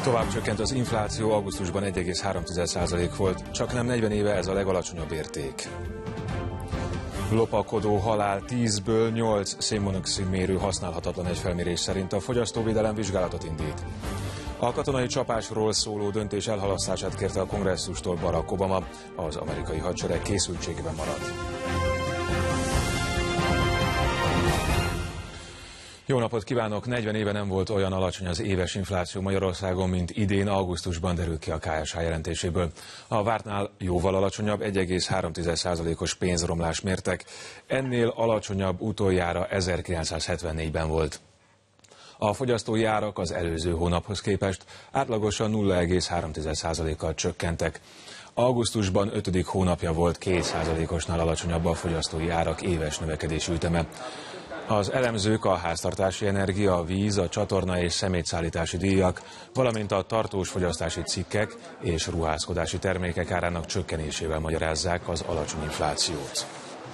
Tovább csökkent az infláció, augusztusban 1,3% volt, csak nem 40 éve ez a legalacsonyabb érték. Lopakodó halál, 10-ből 8 szénmonoxid mérő használhatatlan egy felmérés szerint. A fogyasztóvédelem vizsgálatot indít. A katonai csapásról szóló döntés elhalasztását kérte a kongresszustól Barack Obama, az amerikai hadsereg készültségben marad. Jó napot kívánok! 40 éve nem volt olyan alacsony az éves infláció Magyarországon, mint idén augusztusban, derült ki a KSH jelentéséből. A vártnál jóval alacsonyabb, 1,3%-os pénzromlást mértek. Ennél alacsonyabb utoljára 1974-ben volt. A fogyasztói árak az előző hónaphoz képest átlagosan 0,3%-kal csökkentek. Augusztusban 5. hónapja volt 2%-osnál alacsonyabb a fogyasztói árak éves növekedési üteme. Az elemzők a háztartási energia, a víz, a csatorna és szemétszállítási díjak, valamint a tartós fogyasztási cikkek és ruházkodási termékek árának csökkenésével magyarázzák az alacsony inflációt.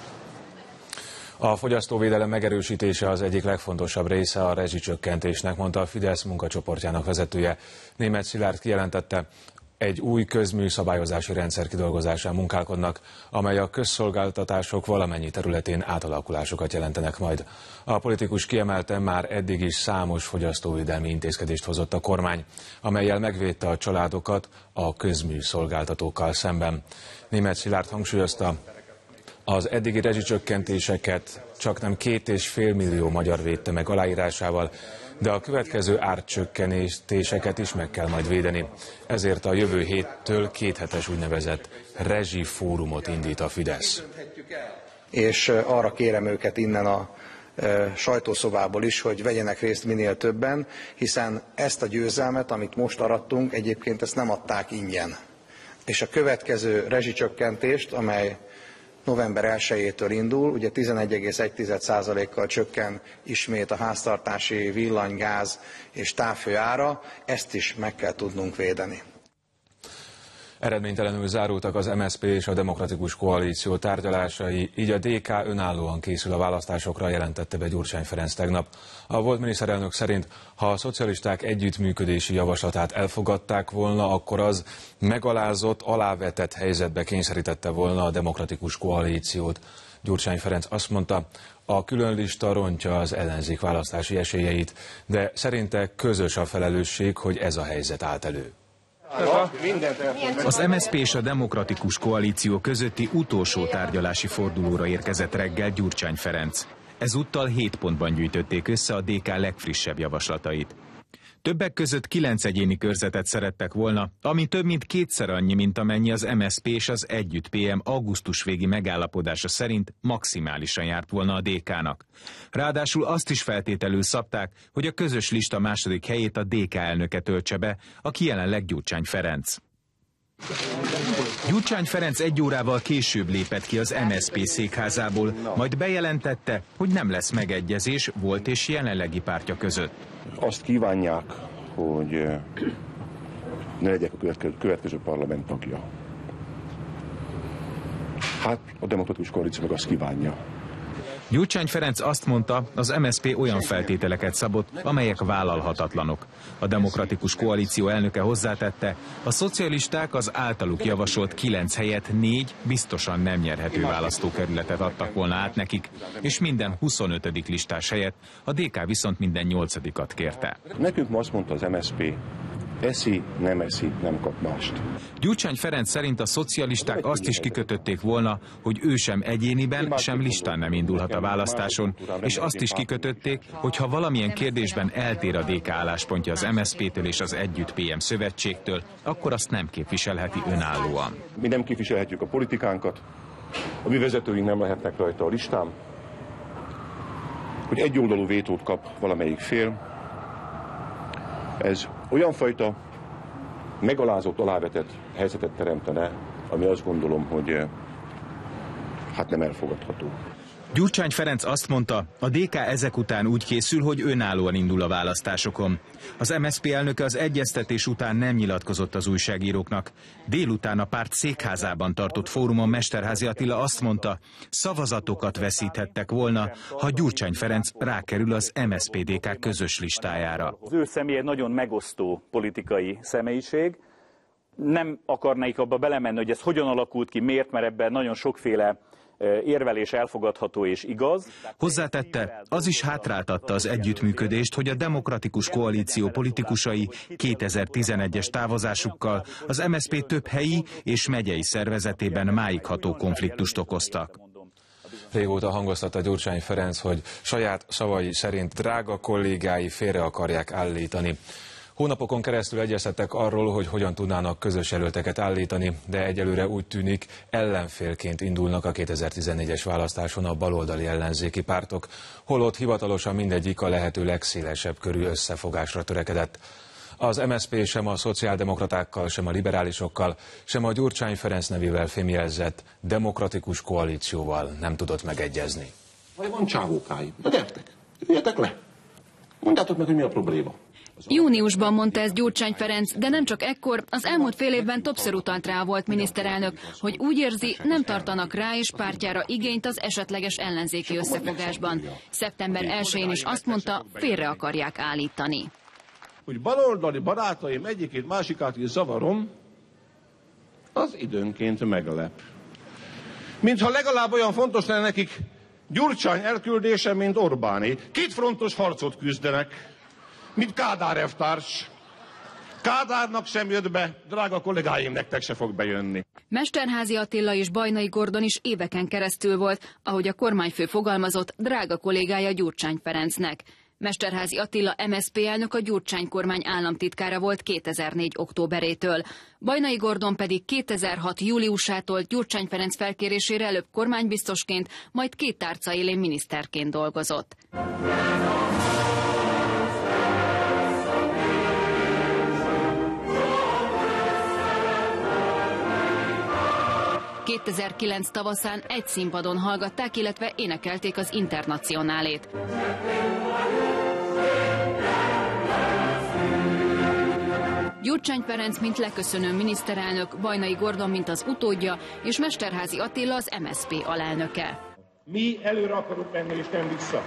A fogyasztóvédelem megerősítése az egyik legfontosabb része a rezsicsökkentésnek, mondta a Fidesz munkacsoportjának vezetője. Németh Szilárd kijelentette, egy új közműszabályozási rendszer kidolgozásán munkálkodnak, amely a közszolgáltatások valamennyi területén átalakulásokat jelentenek majd. A politikus kiemelte, már eddig is számos fogyasztóvédelmi intézkedést hozott a kormány, amellyel megvédte a családokat a közműszolgáltatókkal szemben. Németh Szilárd hangsúlyozta, az eddigi rezsicsökkentéseket csaknem 2,5 millió magyar védte meg aláírásával, de a következő árcsökkentéseket is meg kell majd védeni. Ezért a jövő héttől 2 hetes úgynevezett rezsifórumot indít a Fidesz. És arra kérem őket innen a sajtószobából is, hogy vegyenek részt minél többen, hiszen ezt a győzelmet, amit most arattunk, egyébként ezt nem adták ingyen. És a következő rezsicsökkentést, amely november 1-től indul, ugye 11,1%-kal csökken ismét a háztartási villany, gáz és távhő ára, ezt is meg kell tudnunk védeni. Eredménytelenül zárultak az MSZP és a Demokratikus Koalíció tárgyalásai, így a DK önállóan készül a választásokra, jelentette be Gyurcsány Ferenc tegnap. A volt miniszterelnök szerint, ha a szocialisták együttműködési javaslatát elfogadták volna, akkor az megalázott, alávetett helyzetbe kényszerítette volna a Demokratikus Koalíciót. Gyurcsány Ferenc azt mondta, a különlista rontja az ellenzék választási esélyeit, de szerinte közös a felelősség, hogy ez a helyzet állt elő. Az MSZP és a Demokratikus Koalíció közötti utolsó tárgyalási fordulóra érkezett reggel Gyurcsány Ferenc. Ezúttal 7 pontban gyűjtötték össze a DK legfrissebb javaslatait. Többek között 9 egyéni körzetet szerettek volna, ami több mint 2-szer annyi, mint amennyi az MSZP és az Együtt PM augusztus végi megállapodása szerint maximálisan járt volna a DK-nak. Ráadásul azt is feltételül szabták, hogy a közös lista második helyét a DK elnöke töltse be, aki jelenleg Gyurcsány Ferenc. Gyurcsány Ferenc 1 órával később lépett ki az MSZP székházából, majd bejelentette, hogy nem lesz megegyezés volt és jelenlegi pártja között. Azt kívánják, hogy ne legyek a következő parlament tagja. Hát a Demokratikus Koalíció meg azt kívánja. Gyurcsány Ferenc azt mondta, az MSZP olyan feltételeket szabott, amelyek vállalhatatlanok. A Demokratikus Koalíció elnöke hozzátette, a szocialisták az általuk javasolt 9 helyett 4 biztosan nem nyerhető választókerületet adtak volna át nekik, és minden 25. listás helyett a DK viszont minden 8-at kérte. Nekünk ma azt mondta az MSZP, eszi, nem kap mást. Gyurcsány Ferenc szerint a szocialisták azt is kikötötték volna, hogy ő sem egyéniben, sem listán nem indulhat a választáson, és azt is kikötötték, hogy ha valamilyen kérdésben eltér a DK álláspontja az MSZP-től és az Együtt PM szövetségtől, akkor azt nem képviselheti önállóan. Mi nem képviselhetjük a politikánkat, a mi vezetőink nem lehetnek rajta a listán, hogy egyoldalú vétót kap valamelyik fél. Ez olyan fajta megalázott, alávetett helyzetet teremtene, ami azt gondolom, hogy hát nem elfogadható. Gyurcsány Ferenc azt mondta, a DK ezek után úgy készül, hogy önállóan indul a választásokon. Az MSZP elnöke az egyeztetés után nem nyilatkozott az újságíróknak. Délután a párt székházában tartott fórumon Mesterházy Attila azt mondta, szavazatokat veszíthettek volna, ha Gyurcsány Ferenc rákerül az MSZP-DK közös listájára. Az ő személye egy nagyon megosztó politikai személyiség. Nem akarnék abba belemenni, hogy ez hogyan alakult ki, miért, mert ebben nagyon sokféle érvelés elfogadható és igaz. Hozzátette, az is hátráltatta az együttműködést, hogy a Demokratikus Koalíció politikusai 2011-es távozásukkal az MSZP több helyi és megyei szervezetében máigható konfliktust okoztak. Régóta hangoztatta Gyurcsány Ferenc, hogy saját szavai szerint drága kollégái félre akarják állítani. Hónapokon keresztül egyeztettek arról, hogy hogyan tudnának közös jelölteket állítani, de egyelőre úgy tűnik, ellenfélként indulnak a 2014-es választáson a baloldali ellenzéki pártok, holott hivatalosan mindegyik a lehető legszélesebb körű összefogásra törekedett. Az MSZP sem a szociáldemokratákkal, sem a liberálisokkal, sem a Gyurcsány Ferenc nevével fémjelzett demokratikus koalícióval nem tudott megegyezni. Van csávókáim. Na gyertek, üljetek le. Mondjátok meg, hogy mi a probléma. Júniusban mondta ezt Gyurcsány Ferenc, de nem csak ekkor, az elmúlt fél évben többször utalt rá a volt miniszterelnök, hogy úgy érzi, nem tartanak rá és pártjára igényt az esetleges ellenzéki összefogásban. Szeptember 1-én is azt mondta, félre akarják állítani. Hogy baloldali barátaim egyikét másikát is zavarom, az időnként meglep. Mintha legalább olyan fontos lenne nekik Gyurcsány elküldése, mint Orbáné. Kétfrontos harcot küzdenek, mint Kádár elvtárs. Kádárnak sem jött be, drága kollégáim, nektek se fog bejönni. Mesterházy Attila és Bajnai Gordon is éveken keresztül volt, ahogy a kormányfő fogalmazott, drága kollégája Gyurcsány Ferencnek. Mesterházy Attila MSZP elnök a Gyurcsány kormány államtitkára volt 2004. októberétől. Bajnai Gordon pedig 2006. júliusától Gyurcsány Ferenc felkérésére előbb kormánybiztosként, majd két tárca élén miniszterként dolgozott. 2009 tavaszán egy színpadon hallgatták, illetve énekelték az Internacionálét. Gyurcsány Ferenc, mint leköszönő miniszterelnök, Bajnai Gordon, mint az utódja, és Mesterházy Attila az MSZP alelnöke. Mi előre akarunk menni, és nem vissza.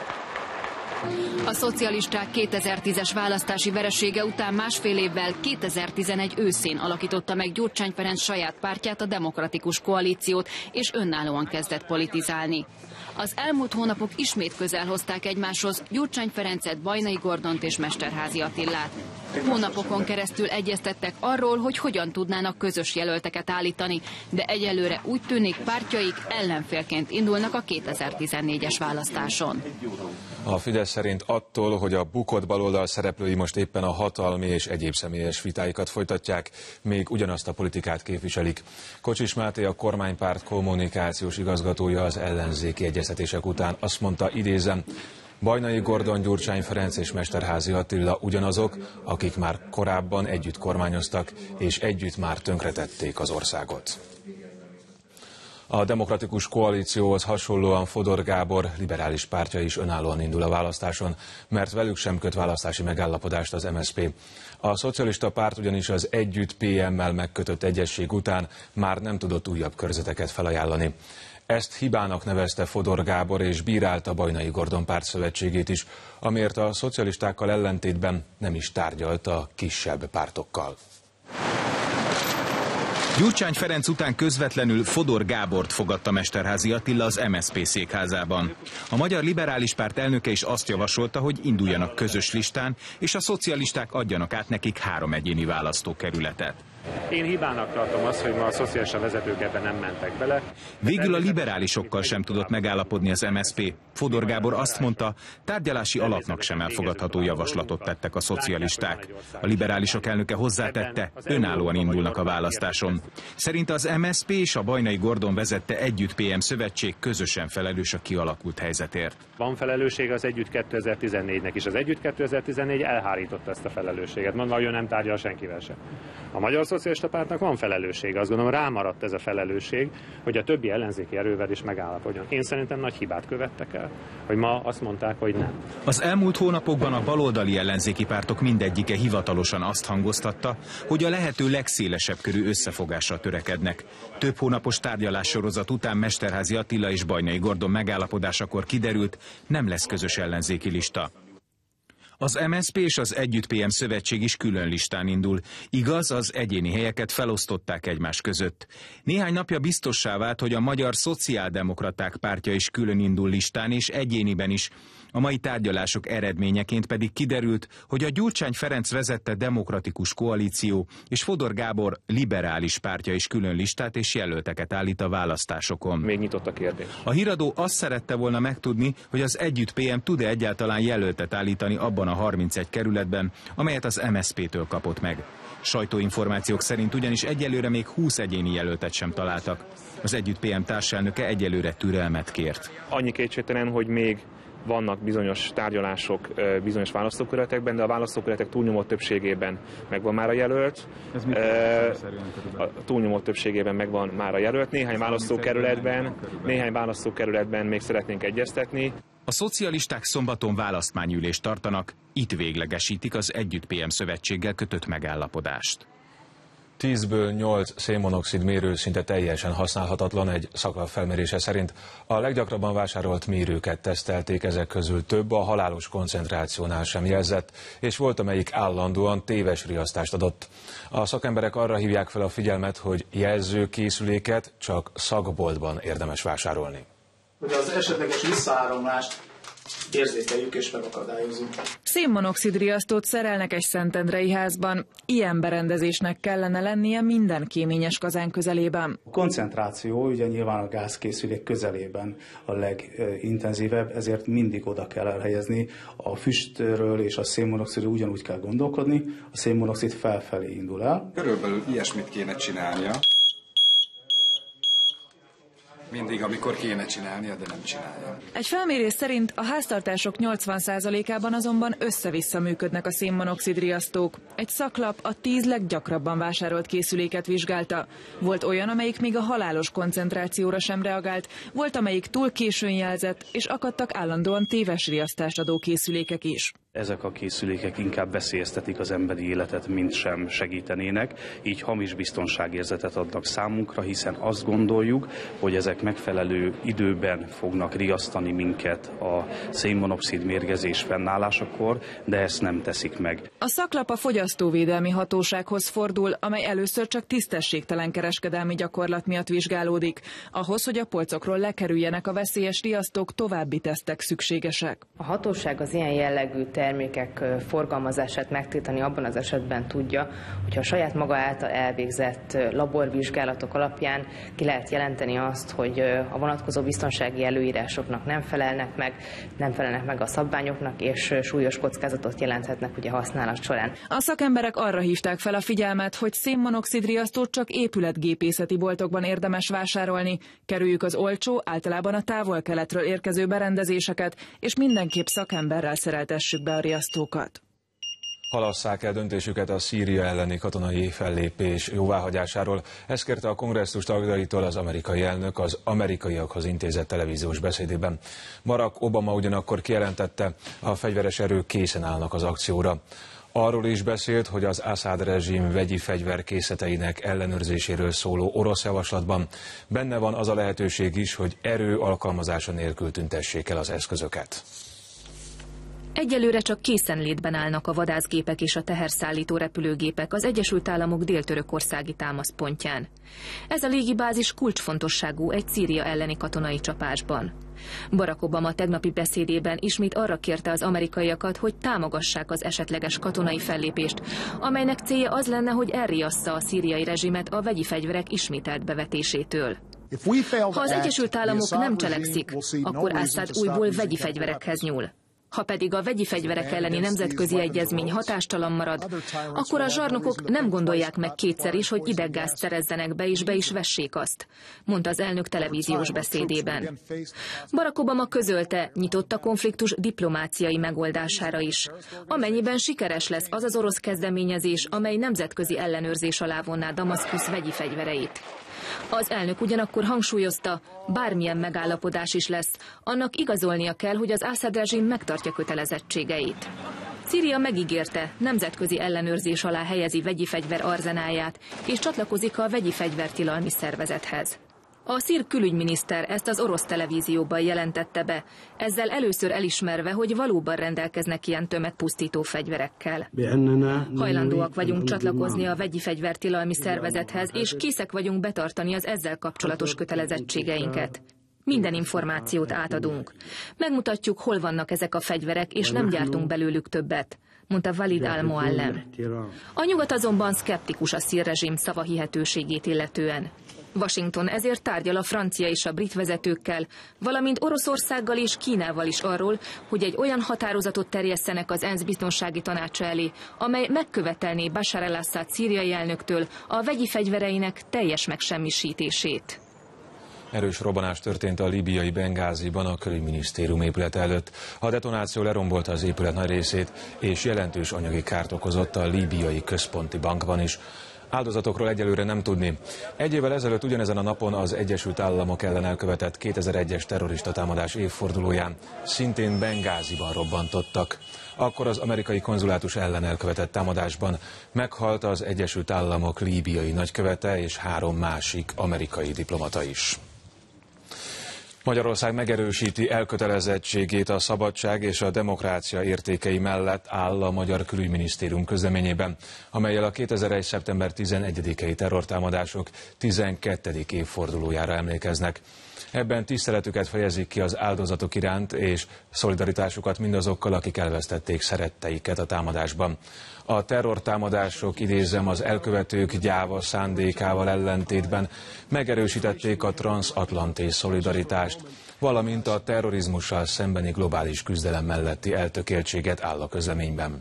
A szocialisták 2010-es választási veresége után másfél évvel 2011 őszén alakította meg Gyurcsány Ferenc saját pártját, a Demokratikus Koalíciót, és önállóan kezdett politizálni. Az elmúlt hónapok ismét közel hozták egymáshoz Gyurcsány Ferencet, Bajnai Gordont és Mesterházy Attilát. Hónapokon keresztül egyeztettek arról, hogy hogyan tudnának közös jelölteket állítani, de egyelőre úgy tűnik, pártjaik ellenfélként indulnak a 2014-es választáson. A Fidesz szerint attól, hogy a bukott baloldal szereplői most éppen a hatalmi és egyéb személyes vitáikat folytatják, még ugyanazt a politikát képviselik. Kocsis Máté, a kormánypárt kommunikációs igazgatója az ellenzéki egyeztetések után azt mondta, idézem, Bajnai Gordon, Gyurcsány Ferenc és Mesterházy Attila ugyanazok, akik már korábban együtt kormányoztak, és együtt már tönkretették az országot. A Demokratikus Koalícióhoz hasonlóan Fodor Gábor liberális pártja is önállóan indul a választáson, mert velük sem köt választási megállapodást az MSZP. A szocialista párt ugyanis az Együtt PM-mel megkötött egyezség után már nem tudott újabb körzeteket felajánlani. Ezt hibának nevezte Fodor Gábor, és bírálta Bajnai Gordon pártszövetségét is, amiért a szocialistákkal ellentétben nem is tárgyalt a kisebb pártokkal. Gyurcsány Ferenc után közvetlenül Fodor Gábort fogadta Mesterházy Attila az MSZP székházában. A Magyar Liberális Párt elnöke is azt javasolta, hogy induljanak közös listán, és a szocialisták adjanak át nekik 3 egyéni választókerületet. Én hibának tartom azt, hogy ma a szocialista vezetők ebben nem mentek bele. Végül a liberálisokkal sem tudott megállapodni az MSZP. Fodor Gábor azt mondta, tárgyalási alapnak sem elfogadható javaslatot tettek a szocialisták. A liberálisok elnöke hozzátette, önállóan indulnak a választáson. Szerinte az MSZP és a Bajnai Gordon vezette Együtt PM szövetség közösen felelős a kialakult helyzetért. Van felelősség az Együtt 2014-nek is. Az Együtt 2014 elhárította ezt a felelősséget. Nagyon nem tárgyal senkivel sem. A Magyar Szocialista Pártnak van felelőssége, azt gondolom rámaradt ez a felelősség, hogy a többi ellenzéki erővel is megállapodjon. Én szerintem nagy hibát követtek el, hogy ma azt mondták, hogy nem. Az elmúlt hónapokban a baloldali ellenzéki pártok mindegyike hivatalosan azt hangoztatta, hogy a lehető legszélesebb körű összefogásra törekednek. Több hónapos tárgyalássorozat után Mesterházy Attila és Bajnai Gordon megállapodásakor kiderült, nem lesz közös ellenzéki lista. Az MSZP és az Együtt PM szövetség is külön listán indul. Igaz, az egyéni helyeket felosztották egymás között. Néhány napja biztossá vált, hogy a Magyar Szociáldemokraták pártja is külön indul listán és egyéniben is. A mai tárgyalások eredményeként pedig kiderült, hogy a Gyurcsány Ferenc vezette Demokratikus Koalíció és Fodor Gábor liberális pártja is külön listát és jelölteket állít a választásokon. Még nyitott a kérdés. A híradó azt szerette volna megtudni, hogy az Együtt PM tud-e egyáltalán jelöltet állítani abban a 31 kerületben, amelyet az MSZP-től kapott meg. Sajtóinformációk szerint ugyanis egyelőre még 20 egyéni jelöltet sem találtak. Az Együtt PM társelnöke egyelőre türelmet kért. Annyi kétségtelen, hogy még vannak bizonyos tárgyalások bizonyos választókerületekben, de a választókerületek túlnyomó többségében megvan már a jelölt. Ez a túlnyomó többségében megvan már a jelölt. Néhány választókerületben még szeretnénk egyeztetni. A szocialisták szombaton választmányülést tartanak, itt véglegesítik az Együtt PM szövetséggel kötött megállapodást. 10-ből 8 szénmonoxid mérő szinte teljesen használhatatlan egy szaklap felmérése szerint. A leggyakrabban vásárolt mérőket tesztelték, ezek közül több a halálos koncentrációnál sem jelzett, és volt, amelyik állandóan téves riasztást adott. A szakemberek arra hívják fel a figyelmet, hogy jelzőkészüléket csak szakboltban érdemes vásárolni. Hogy az esetleges visszaáramlást érzékeljük és megakadályozunk. Szénmonoxid riasztót szerelnek egy szentendrei házban. Ilyen berendezésnek kellene lennie minden kéményes kazán közelében. A koncentráció ugye nyilván a gázkészülék közelében a legintenzívebb, ezért mindig oda kell elhelyezni. A füstről és a szénmonoxidról ugyanúgy kell gondolkodni, a szénmonoxid felfelé indul el. Körülbelül ilyesmit kéne csinálnia. Mindig, amikor kéne csinálnia, de nem csinálja. Egy felmérés szerint a háztartások 80%-ában azonban össze-vissza működnek a szénmonoxid riasztók. Egy szaklap a 10 leggyakrabban vásárolt készüléket vizsgálta. Volt olyan, amelyik még a halálos koncentrációra sem reagált, volt, amelyik túl későn jelzett, és akadtak állandóan téves riasztást adó készülékek is. Ezek a készülékek inkább veszélyeztetik az emberi életet, mint sem segítenének, így hamis biztonságérzetet adnak számunkra, hiszen azt gondoljuk, hogy ezek megfelelő időben fognak riasztani minket a szénmonoxid mérgezés fennállásakor, de ezt nem teszik meg. A szaklap a Fogyasztóvédelmi Hatósághoz fordul, amely először csak tisztességtelen kereskedelmi gyakorlat miatt vizsgálódik. Ahhoz, hogy a polcokról lekerüljenek a veszélyes riasztók, további tesztek szükségesek. A hatóság az ilyen jellegű termékek forgalmazását megtiltani abban az esetben tudja, hogyha a saját maga által elvégzett laborvizsgálatok alapján ki lehet jelenteni azt, hogy a vonatkozó biztonsági előírásoknak nem felelnek meg a szabványoknak, és súlyos kockázatot jelenthetnek ugye használat során. A szakemberek arra hívták fel a figyelmet, hogy szénmonoxid riasztót csak épületgépészeti boltokban érdemes vásárolni. Kerüljük az olcsó, általában a távol-keletről érkező berendezéseket, és mindenképp szakemberrel szereltessük be a riasztókat. Halasszák el döntésüket a Szíria elleni katonai fellépés jóváhagyásáról. Ezt kérte a kongresszus tagjaitól az amerikai elnök az amerikaiakhoz intézett televíziós beszédében. Barack Obama ugyanakkor kijelentette, a fegyveres erők készen állnak az akcióra. Arról is beszélt, hogy az Assad rezsim vegyi fegyverkészleteinek ellenőrzéséről szóló orosz javaslatban benne van az a lehetőség is, hogy erő alkalmazása nélkül tüntessék el az eszközöket. Egyelőre csak készenlétben állnak a vadászgépek és a teherszállító repülőgépek az Egyesült Államok dél-törökországi támaszpontján. Ez a légibázis kulcsfontosságú egy Szíria elleni katonai csapásban. Barack Obama tegnapi beszédében ismét arra kérte az amerikaiakat, hogy támogassák az esetleges katonai fellépést, amelynek célja az lenne, hogy elriassza a szíriai rezsimet a vegyi fegyverek ismételt bevetésétől. Ha az Egyesült Államok nem cselekszik, akkor Assad újból vegyi fegyverekhez nyúl. Ha pedig a vegyi fegyverek elleni nemzetközi egyezmény hatástalan marad, akkor a zsarnokok nem gondolják meg kétszer is, hogy ideggázt szerezzenek be és vessék azt, mondta az elnök televíziós beszédében. Barack Obama közölte, nyitott a konfliktus diplomáciai megoldására is, amennyiben sikeres lesz az az orosz kezdeményezés, amely nemzetközi ellenőrzés alá vonná Damaszkusz vegyi fegyvereit. Az elnök ugyanakkor hangsúlyozta, bármilyen megállapodás is lesz, annak igazolnia kell, hogy az Assad rezsim megtartja kötelezettségeit. Szíria megígérte, nemzetközi ellenőrzés alá helyezi vegyi fegyver arzenáját, és csatlakozik a vegyi fegyvertilalmi szervezethez. A szír külügyminiszter ezt az orosz televízióban jelentette be, ezzel először elismerve, hogy valóban rendelkeznek ilyen tömegpusztító fegyverekkel. Hajlandóak vagyunk csatlakozni a vegyi fegyvertilalmi szervezethez, és készek vagyunk betartani az ezzel kapcsolatos kötelezettségeinket. Minden információt átadunk. Megmutatjuk, hol vannak ezek a fegyverek, és nem gyártunk belőlük többet, mondta Walid al-Muallem. A nyugat azonban szkeptikus a szír rezsim szavahihetőségét illetően. Washington ezért tárgyal a francia és a brit vezetőkkel, valamint Oroszországgal és Kínával is arról, hogy egy olyan határozatot terjesszenek az ENSZ biztonsági tanácsa elé, amely megkövetelné Bashar al-Assad szíriai elnöktől a vegyi fegyvereinek teljes megsemmisítését. Erős robbanás történt a líbiai Bengáziban a külügyminisztérium épülete előtt. A detonáció lerombolta az épület nagy részét, és jelentős anyagi kárt okozott a líbiai központi bankban is. Áldozatokról egyelőre nem tudni. Egy évvel ezelőtt ugyanezen a napon az Egyesült Államok ellen elkövetett 2001-es terrorista támadás évfordulóján szintén Bengáziban robbantottak. Akkor az amerikai konzulátus ellen elkövetett támadásban meghalt az Egyesült Államok líbiai nagykövete és 3 másik amerikai diplomata is. Magyarország megerősíti elkötelezettségét a szabadság és a demokrácia értékei mellett áll a Magyar Külügyminisztérium közleményében, amellyel a 2001. szeptember 11-i terrortámadások 12. évfordulójára emlékeznek. Ebben tiszteletüket fejezik ki az áldozatok iránt és szolidaritásukat mindazokkal, akik elvesztették szeretteiket a támadásban. A terrortámadások, idézem, az elkövetők gyáva szándékával ellentétben megerősítették a transatlanti szolidaritást, valamint a terrorizmussal szembeni globális küzdelem melletti eltökéltséget áll a közleményben.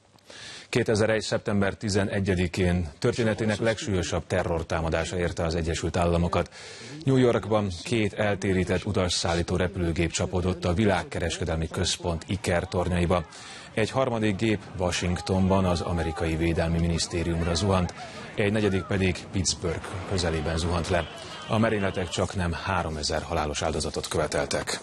2001. szeptember 11-én történetének legsúlyosabb terrortámadása érte az Egyesült Államokat. New Yorkban 2 eltérített utasszállító repülőgép csapódott a világkereskedelmi központ Iker tornyaiba. Egy harmadik gép Washingtonban az amerikai védelmi minisztériumra zuhant, egy negyedik pedig Pittsburgh közelében zuhant le. A merényletek csaknem 3000 halálos áldozatot követeltek.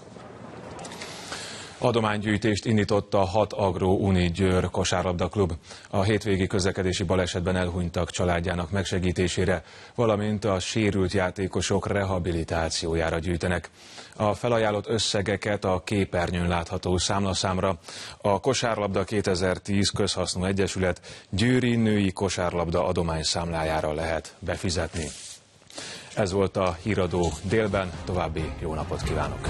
Adománygyűjtést indított a 6 Agro Uni Győr kosárlabdaklub. A hétvégi közlekedési balesetben elhunytak családjának megsegítésére, valamint a sérült játékosok rehabilitációjára gyűjtenek. A felajánlott összegeket a képernyőn látható számlaszámra a Kosárlabda 2010 Közhasznú Egyesület győri női kosárlabda adományszámlájára lehet befizetni. Ez volt a híradó délben, további jó napot kívánok!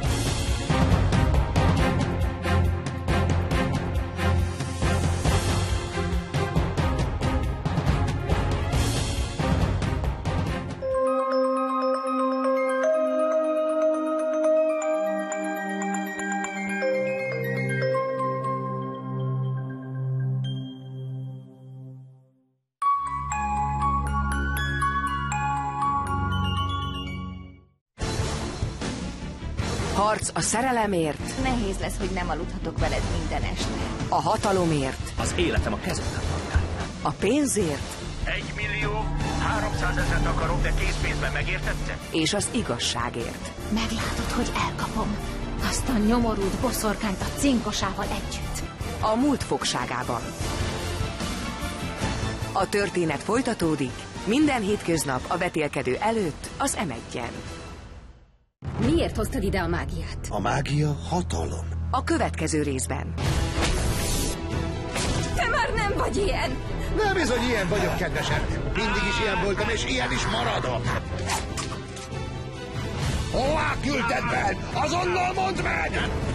Harc a szerelemért. Nehéz lesz, hogy nem aludhatok veled minden este. A hatalomért. Az életem a kezemben van. A pénzért. 1.300.000 akarok, de készpénzben, megértette? És az igazságért. Meglátod, hogy elkapom azt a nyomorult boszorkányt a cinkosával együtt. A múlt fogságában. A történet folytatódik minden hétköznap a vetélkedő előtt az M1-en. Miért hoztad ide a mágiát? A mágia hatalom. A következő részben. Te már nem vagy ilyen! Nem, bizony ilyen vagyok, kedvesem. Mindig is ilyen voltam, és ilyen is maradok. Hová küldted be? Azonnal mondd meg!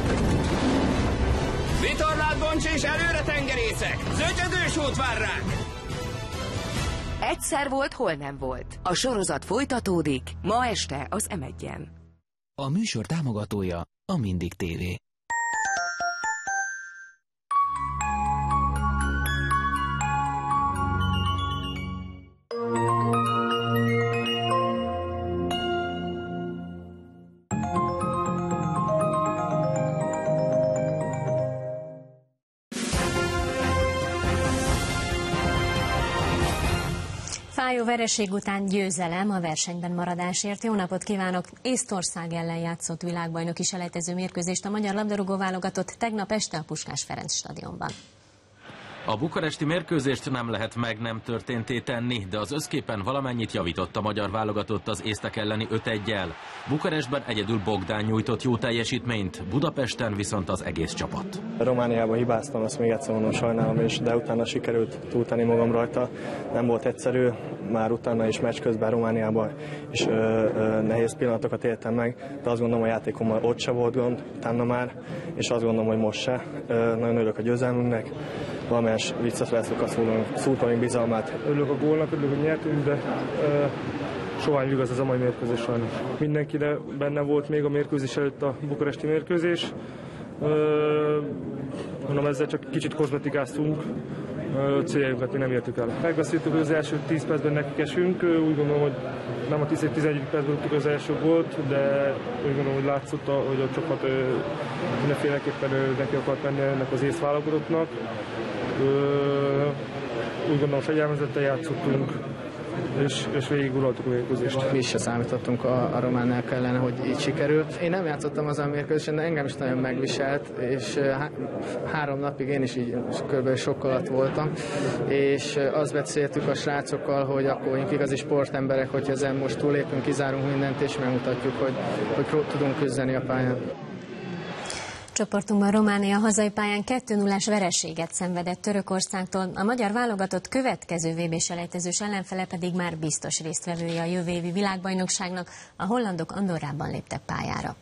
Vitorlát bonts és előre, tengerészek! Zögyögős út vár ránk! Egyszer volt, hol nem volt. A sorozat folytatódik ma este az M1-en. A műsor támogatója a Mindig TV. Fájó vereség után győzelem a versenyben maradásért. Jó napot kívánok! Észtország ellen játszott világbajnoki selejtező mérkőzést a magyar labdarúgó válogatott tegnap este a Puskás Ferenc stadionban. A bukaresti mérkőzést nem lehet nem történté tenni, de az összképpen valamennyit javított a magyar válogatott az észtek elleni 5-1-jel. Bukarestben egyedül Bogdán nyújtott jó teljesítményt, Budapesten viszont az egész csapat. Romániában hibáztam, azt még egyszer mondom, sajnálom, de utána sikerült túltenni magam rajta. Nem volt egyszerű, már utána is meccs közben Romániában is nehéz pillanatokat éltem meg, de azt gondolom, a játékommal ott se volt gond, utána már, és azt gondolom, hogy most se. Nagyon örülök a győzelmünknek. Valamelyes visszaveszünk a szurkolóink bizalmát. Örülök a gólnak, örülök, hogy nyertünk, de soha nem igaz ez a mai mérkőzés sajnos. Mindenkire benne volt még a mérkőzés előtt a bukaresti mérkőzés. Mondom, ezzel csak kicsit kozmetikáztunk, céljainkat mi nem értük el. Megbeszéltük, hogy az első 10 percben nekik esünk, úgy gondolom, hogy nem a 10-11. percben tudtuk az első gólt, de úgy gondolom, hogy látszott, hogy a csapat mindenféleképpen neki akart menni ennek az ész válogatottnak. Úgy gondolom, fegyelmezetten játszottunk, és végig uraltuk a mérkőzést. Mi is se számítottunk a románák ellen, hogy így sikerült. Én nem játszottam az a mérkőzésen, de engem is nagyon megviselt, és 3 napig én is így kb. Sok alatt voltam, és azt beszéltük a srácokkal, hogy akkor vagyunk igazi sportemberek, hogyha ezen most túlépünk, kizárunk mindent, és megmutatjuk, hogy tudunk küzdeni a pályán. Csoportunkban Románia hazai pályán 2-0-ás vereséget szenvedett Törökországtól, a magyar válogatott következő VB-selejtezős ellenfele pedig már biztos résztvevője a jövő évi világbajnokságnak, a hollandok Andorrában léptek pályára.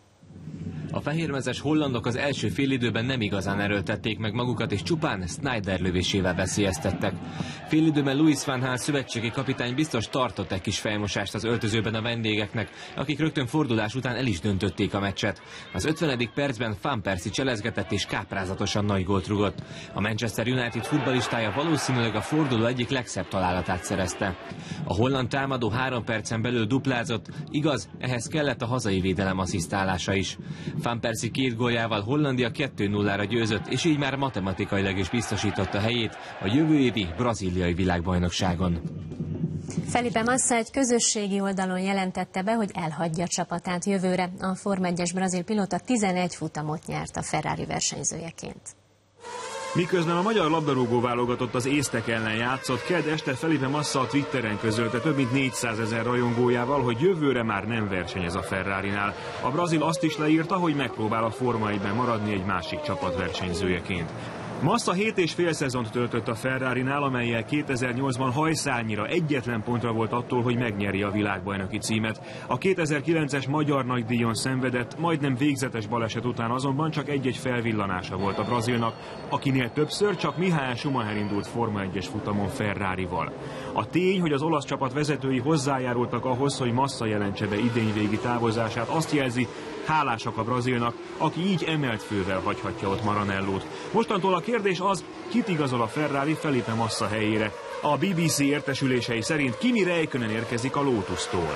A fehérmezes hollandok az első félidőben nem igazán erőltették meg magukat, és csupán Sneijder lövésével veszélyeztettek. Félidőben Louis van Gaal szövetségi kapitány biztos tartott egy kis fejmosást az öltözőben a vendégeknek, akik rögtön fordulás után el is döntötték a meccset. Az 50. percben Van Persie cselezgetett és káprázatosan nagy gólt rugott. A Manchester United futballistája valószínűleg a forduló egyik legszebb találatát szerezte. A holland támadó 3 percen belül duplázott, igaz, ehhez kellett a hazai védelem asszisztálása is. Van Persie 2 góljával Hollandia 2-0-ra győzött, és így már matematikailag is biztosította helyét a jövő évi brazíliai világbajnokságon. Felipe Massa egy közösségi oldalon jelentette be, hogy elhagyja csapatát jövőre. A Forma 1-es brazil pilóta 11 futamot nyert a Ferrari versenyzőjeként. Miközben a magyar labdarúgó válogatott az észtek ellen játszott, kedd este Felipe Massa a Twitteren közölte több mint 400 000 rajongójával, hogy jövőre már nem versenyez a Ferrarinál. A brazil azt is leírta, hogy megpróbál a Forma 1-ben maradni egy másik csapat versenyzőjeként. Massa 7,5 szezont töltött a Ferrarinál, amellyel 2008-ban hajszárnyira egyetlen pontra volt attól, hogy megnyerje a világbajnoki címet. A 2009-es magyar nagydíjon szenvedett, majdnem végzetes baleset után azonban csak egy-egy felvillanása volt a brazilnak, akinél többször csak Michael Schumacher indult Forma 1-es futamon Ferrarival. A tény, hogy az olasz csapat vezetői hozzájárultak ahhoz, hogy Massa jelentse be idényvégi távozását, azt jelzi, hálásak a brazilnak, aki így emelt fővel hagyhatja ott Maranellót. Mostantól a kérdés az, kit igazol a Ferrari Felipe Massa helyére. A BBC értesülései szerint Kimi Räikkönen érkezik a Lotus-tól.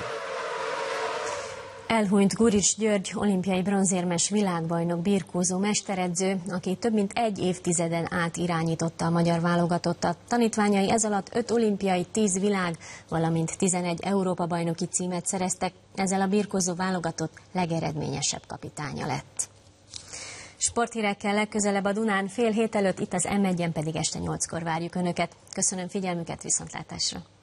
Elhunyt Gurics György, olimpiai bronzérmes világbajnok birkózó mesteredző, aki több mint 1 évtizeden át irányította a magyar válogatottat. Tanítványai ez alatt 5 olimpiai, 10 világ, valamint 11 Európa-bajnoki címet szereztek, ezzel a birkózó válogatott legeredményesebb kapitánya lett. Sporthírekkel legközelebb a Dunán, fél hét előtt, itt az M1-en pedig este 8-kor várjuk Önöket. Köszönöm figyelmüket, viszontlátásra!